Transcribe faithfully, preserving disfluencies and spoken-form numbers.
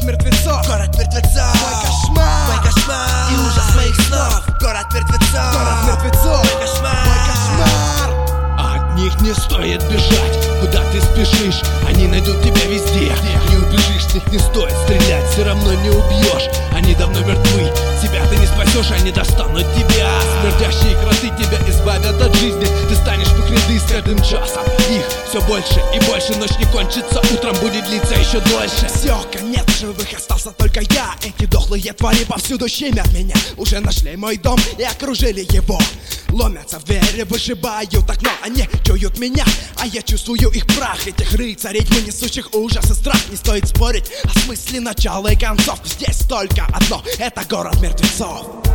мертвецов, город мертвецов, мой кошмар, мой кошмар и ужас моих снов. Город мертвецов, город мертвецов, мой кошмар, мой кошмар. От них не стоит бежать, куда ты спешишь, они найдут тебя везде. Не убежишь, с них не стоит стрелять, все равно не убьешь. Они давно мертвы, себя ты не спасешь, они достанут тебя. Смердящие кроты тебя избавят от жизни, ты станешь в их ряды с каждым часом. Их все больше и больше, ночь не кончится, утром будет длиться еще дольше. Все, конец, живых остался только я. Эти дохлые твари повсюду щемят меня. Уже нашли мой дом и окружили его. Ломятся в двери, вышибают окно. Они чуют меня, а я чувствую их прах. Этих рыцарей, тьмы несущих ужас и страх. Не стоит спорить о смысле начала и концов. Здесь только одно, это город мертвецов.